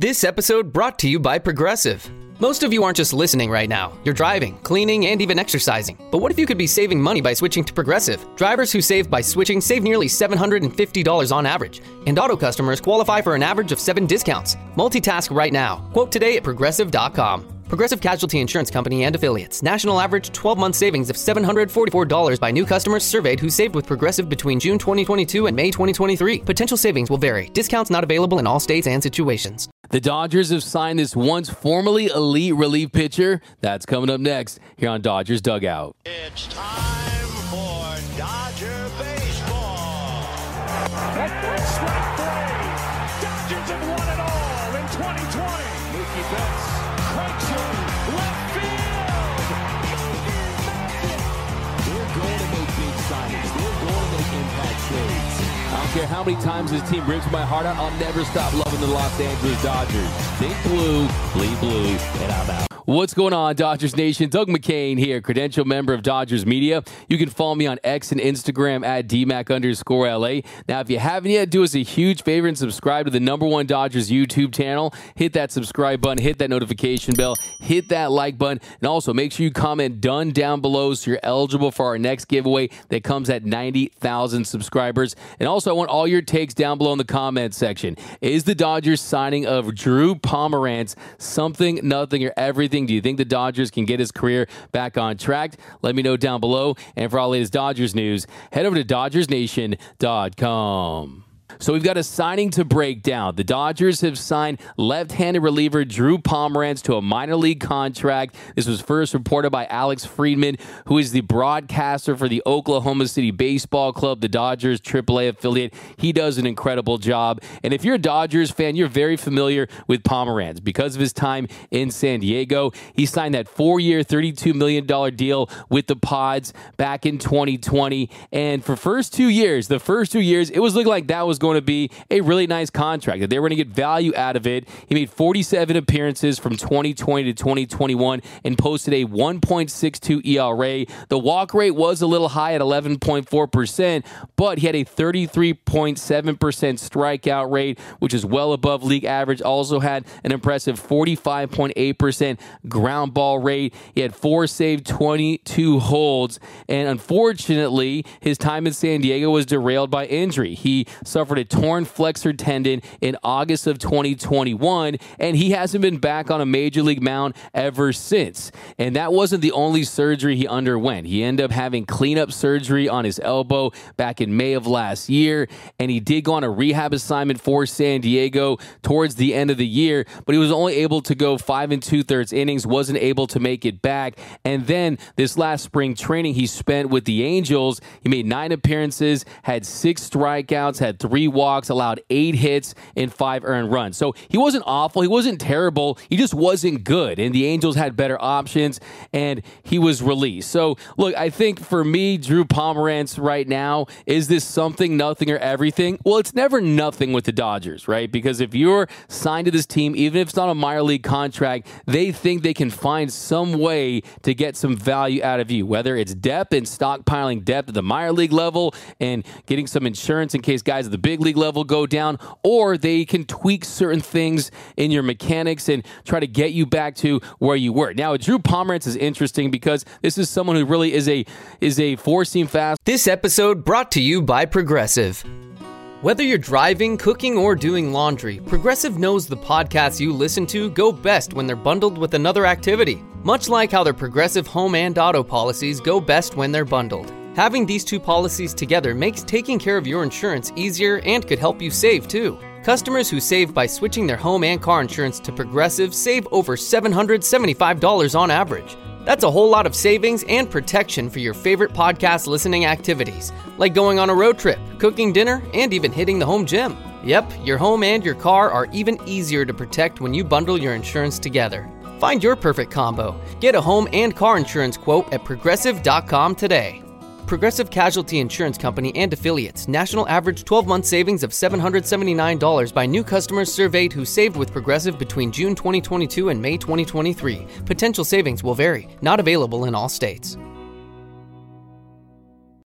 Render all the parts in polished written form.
This episode brought to you by Progressive. Most of you aren't just listening right now. You're driving, cleaning, and even exercising. But what if you could be saving money by switching to Progressive? Drivers who save by switching save nearly $750 on average. And auto customers qualify for an average of 7 discounts. Multitask right now. Quote today at Progressive.com. Progressive Casualty Insurance Company and Affiliates. National average 12-month savings of $744 by new customers surveyed who saved with Progressive between June 2022 and May 2023. Potential savings will vary. Discounts not available in all states and situations. The Dodgers have signed this once formerly elite relief pitcher. That's coming up next here on Dodgers Dugout. It's time for Dodger baseball. Strike three. Dodgers have won it all in 2020. Mookie Betts cranks it left field. They're going to make big signings. They're going to make impact trades. I don't care how many times this team rips my heart out, I'll never stop loving the Los Angeles Dodgers. Think blue, bleed blue, and I'm out. What's going on, Dodgers Nation? Doug McCain here, credential member of Dodgers Media. You can follow me on X and Instagram at DMAC_LA. Now, if you haven't yet, do us a huge favor and subscribe to the #1 Dodgers YouTube channel. Hit that subscribe button, hit that notification bell, hit that like button, and also make sure you comment "done" down below so you're eligible for our next giveaway that comes at 90,000 subscribers. And also, I want all your takes down below in the comment section. Is the Dodgers signing of Drew Pomeranz something, nothing, or everything? Do you think the Dodgers can get his career back on track? Let me know down below. And for all latest Dodgers news, head over to DodgersNation.com. So we've got a signing to break down. The Dodgers have signed left-handed reliever Drew Pomeranz to a minor league contract. This was first reported by Alex Friedman, who is the broadcaster for the Oklahoma City Baseball Club, the Dodgers AAA affiliate. He does an incredible job. And if you're a Dodgers fan, you're very familiar with Pomeranz because of his time in San Diego. He signed that 4-year, $32 million deal with the Pods back in 2020. And for the first 2 years, it was looking like that was going to be a really nice contract, that they were going to get value out of it. He made 47 appearances from 2020 to 2021 and posted a 1.62 ERA. The walk rate was a little high at 11.4%, but he had a 33.7% strikeout rate, which is well above league average. Also had an impressive 45.8% ground ball rate. He had 4 saved, 22 holds, and unfortunately, his time in San Diego was derailed by injury. He suffered a torn flexor tendon in August of 2021, and he hasn't been back on a major league mound ever since. And that wasn't the only surgery he underwent. He ended up having cleanup surgery on his elbow back in May of last year, and he did go on a rehab assignment for San Diego towards the end of the year, but he was only able to go 5 2/3 innings, wasn't able to make it back. And then this last spring training he spent with the Angels, he made 9 appearances, had 6 strikeouts, had 3 walks, allowed 8 hits, and 5 earned runs. So he wasn't awful. He wasn't terrible. He just wasn't good. And the Angels had better options, and he was released. So, look, I think for me, Drew Pomeranz right now, is this something, nothing, or everything? Well, it's never nothing with the Dodgers, right? Because if you're signed to this team, even if it's not a minor league contract, they think they can find some way to get some value out of you, whether it's depth and stockpiling depth at the minor league level and getting some insurance in case guys at the big league level go down, or they can tweak certain things in your mechanics and try to get you back to where you were. Now, Drew Pomeranz is interesting because this is someone who really is a 4-seam fast. This episode brought to you by Progressive. Whether you're driving, cooking, or doing laundry, Progressive knows the podcasts you listen to go best when they're bundled with another activity. Much like how their Progressive home and auto policies go best when they're bundled. Having these 2 policies together makes taking care of your insurance easier and could help you save too. Customers who save by switching their home and car insurance to Progressive save over $775 on average. That's a whole lot of savings and protection for your favorite podcast listening activities, like going on a road trip, cooking dinner, and even hitting the home gym. Yep, your home and your car are even easier to protect when you bundle your insurance together. Find your perfect combo. Get a home and car insurance quote at Progressive.com today. Progressive Casualty Insurance Company and Affiliates. National average 12-month savings of $779 by new customers surveyed who saved with Progressive between June 2022 and May 2023. Potential savings will vary. Not available in all states.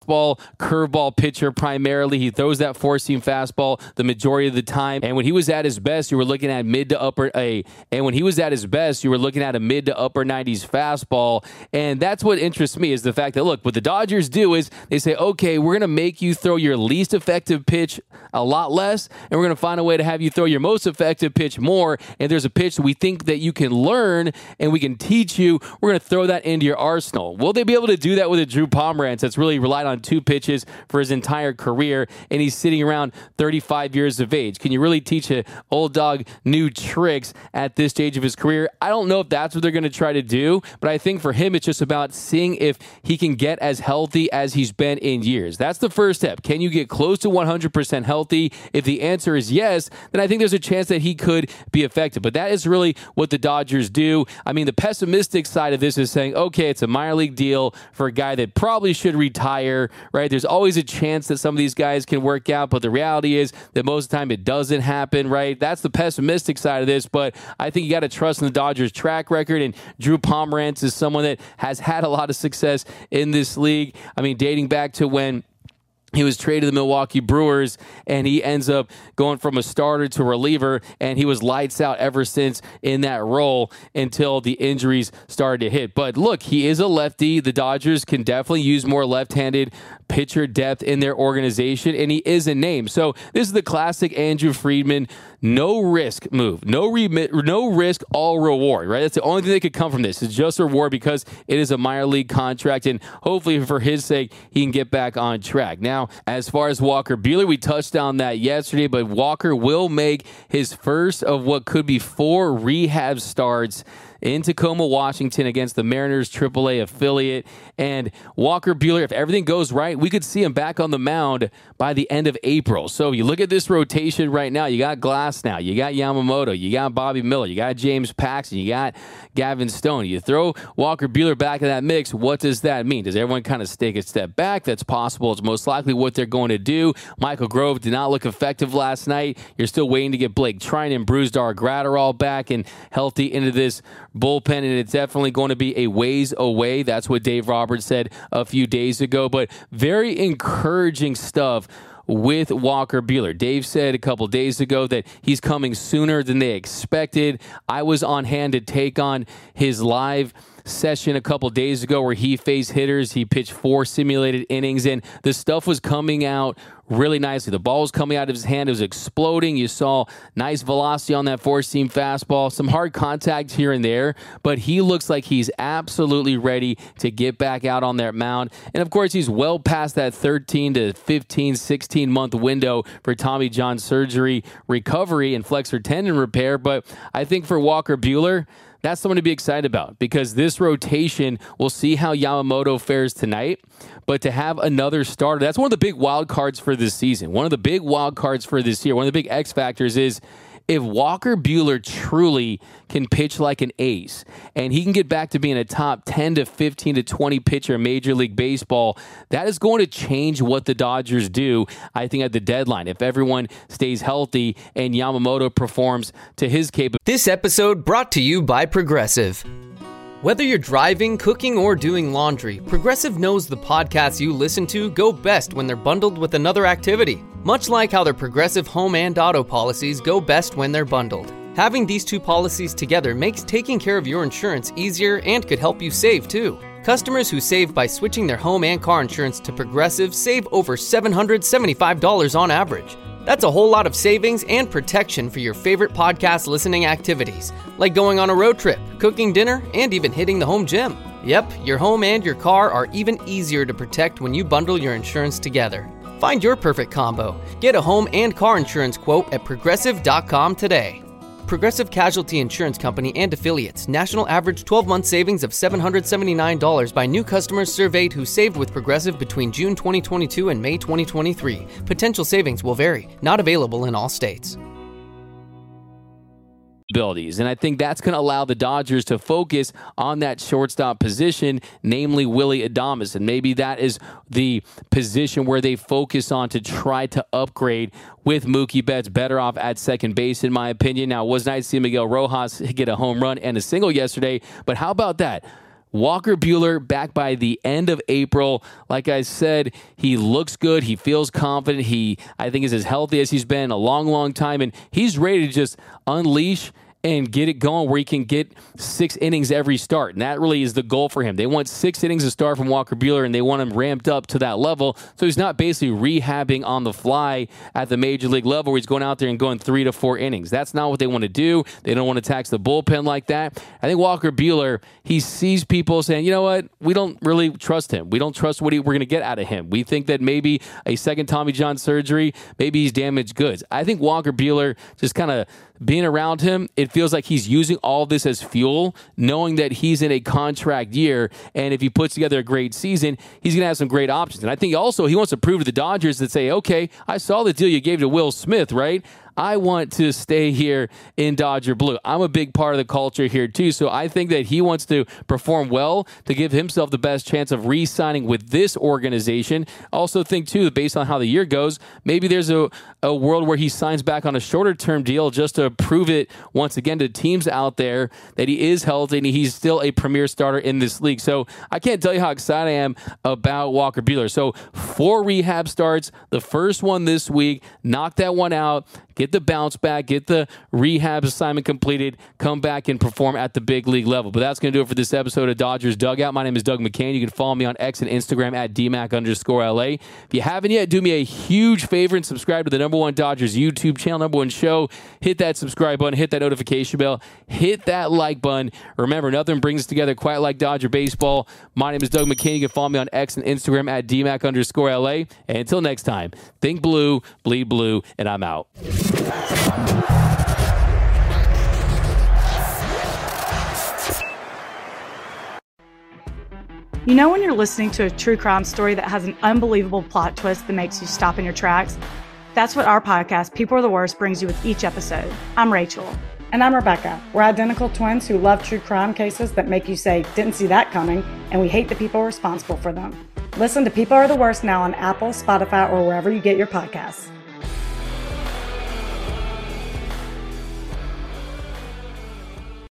fastball, curveball pitcher primarily. He throws that four-seam fastball the majority of the time. And when he was at his best, you were looking at mid to upper A. And when he was at his best, you were looking at a mid to upper 90s fastball. And that's what interests me, is the fact that, look, what the Dodgers do is they say, okay, we're going to make you throw your least effective pitch a lot less, and we're going to find a way to have you throw your most effective pitch more. And there's a pitch we think that you can learn and we can teach you. We're going to throw that into your arsenal. Will they be able to do that with a Drew Pomeranz that's really relied on two pitches for his entire career, and he's sitting around 35 years of age? Can you really teach an old dog new tricks at this stage of his career? I don't know if that's what they're going to try to do, but I think for him, it's just about seeing if he can get as healthy as he's been in years. That's the first step. Can you get close to 100% healthy? If the answer is yes, then I think there's a chance that he could be effective. But that is really what the Dodgers do. I mean, the pessimistic side of this is saying, okay, it's a minor league deal for a guy that probably should retire, right? There's always a chance that some of these guys can work out, but the reality is that most of the time it doesn't happen, right? That's the pessimistic side of this, but I think you got to trust in the Dodgers' track record, and Drew Pomeranz is someone that has had a lot of success in this league. I mean, dating back to when he was traded to the Milwaukee Brewers, and he ends up going from a starter to reliever, and he was lights out ever since in that role until the injuries started to hit. But look, he is a lefty. The Dodgers can definitely use more left-handed pitcher depth in their organization, and he is a name. So this is the classic Andrew Friedman no risk move. No risk, all reward, right? That's the only thing that could come from this. It's just a reward because it is a minor league contract, and hopefully for his sake, he can get back on track. Now, as far as Walker Buehler, we touched on that yesterday, but Walker will make his first of what could be 4 rehab starts in Tacoma, Washington against the Mariners AAA affiliate. And Walker Buehler, if everything goes right, we could see him back on the mound by the end of April. So you look at this rotation right now. You got Glass now. You got Yamamoto. You got Bobby Miller. You got James Paxton. You got Gavin Stone. You throw Walker Buehler back in that mix. What does that mean? Does everyone kind of take a step back? That's possible. It's most likely what they're going to do. Michael Grove did not look effective last night. You're still waiting to get Blake Treinen and Brusdar Graterol back and healthy into this bullpen, and it's definitely going to be a ways away. That's what Dave Roberts said a few days ago, but very encouraging stuff with Walker Buehler. Dave said a couple days ago that he's coming sooner than they expected. I was on hand to take on his live session a couple days ago where he faced hitters. He pitched 4 simulated innings, and the stuff was coming out really nicely. The ball was coming out of his hand. It was exploding. You saw nice velocity on that four-seam fastball, some hard contact here and there, but he looks like he's absolutely ready to get back out on that mound. And of course, he's well past that 13 to 15, 16-month window for Tommy John surgery recovery and flexor tendon repair. But I think for Walker Buehler, that's someone to be excited about, because this rotation, we'll see how Yamamoto fares tonight, but to have another starter, that's one of the big wild cards for this season. One of the big wild cards for this year, one of the big X factors is if Walker Buehler truly can pitch like an ace and he can get back to being a top 10 to 15 to 20 pitcher in Major League Baseball, that is going to change what the Dodgers do, I think, at the deadline. If everyone stays healthy and Yamamoto performs to his capability. This episode brought to you by Progressive. Whether you're driving, cooking, or doing laundry, Progressive knows the podcasts you listen to go best when they're bundled with another activity. Much like how their Progressive home and auto policies go best when they're bundled. Having these two policies together makes taking care of your insurance easier and could help you save too. Customers who save by switching their home and car insurance to Progressive save over $775 on average. That's a whole lot of savings and protection for your favorite podcast listening activities, like going on a road trip, cooking dinner, and even hitting the home gym. Yep, your home and your car are even easier to protect when you bundle your insurance together. Find your perfect combo. Get a home and car insurance quote at Progressive.com today. Progressive Casualty Insurance Company and Affiliates. National average 12-month savings of $779 by new customers surveyed who saved with Progressive between June 2022 and May 2023. Potential savings will vary. Not available in all states. Abilities. And I think that's going to allow the Dodgers to focus on that shortstop position, namely Willy Adames. And maybe that is the position where they focus on to try to upgrade with Mookie Betts better off at second base, in my opinion. Now, it was nice to see Miguel Rojas get a home run and a single yesterday, but how about that? Walker Buehler back by the end of April. Like I said, he looks good. He feels confident. I think, is as healthy as he's been in a long, long time. And he's ready to just unleash and get it going where he can get 6 innings every start. And that really is the goal for him. They want 6 innings to start from Walker Buehler, and they want him ramped up to that level. So he's not basically rehabbing on the fly at the major league level where he's going out there and going 3 to 4 innings. That's not what they want to do. They don't want to tax the bullpen like that. I think Walker Buehler, he sees people saying, you know what, we don't really trust him. We don't trust what we're going to get out of him. We think that maybe a second Tommy John surgery, maybe he's damaged goods. I think Walker Buehler, just kind of being around him, it feels like he's using all this as fuel, knowing that he's in a contract year, and if he puts together a great season, he's going to have some great options. And I think also he wants to prove to the Dodgers that say, okay, I saw the deal you gave to Will Smith, right? I want to stay here in Dodger Blue. I'm a big part of the culture here too, so I think that he wants to perform well to give himself the best chance of re-signing with this organization. Also think too, based on how the year goes, maybe there's a world where he signs back on a shorter-term deal just to prove it once again to teams out there that he is healthy and he's still a premier starter in this league. So I can't tell you how excited I am about Walker Buehler. So 4 rehab starts, the first one this week, knock that one out, get the bounce back, get the rehab assignment completed, come back and perform at the big league level. But that's going to do it for this episode of Dodgers Dugout. My name is Doug McCain. You can follow me on X and Instagram at DMAC_LA. If you haven't yet, do me a huge favor and subscribe to the #1 Dodgers YouTube channel, #1 show. Hit that subscribe button, hit that notification bell, hit that like button. Remember, nothing brings us together quite like Dodger baseball. My name is Doug McCain. You can follow me on X and Instagram at DMAC_LA. And until next time, think blue, bleed blue, and I'm out. You know when you're listening to a true crime story that has an unbelievable plot twist that makes you stop in your tracks? That's what our podcast, People Are the Worst, brings you with each episode. I'm Rachel. And I'm Rebecca. We're identical twins who love true crime cases that make you say, didn't see that coming, and we hate the people responsible for them. Listen to People Are the Worst now on Apple, Spotify, or wherever you get your podcasts.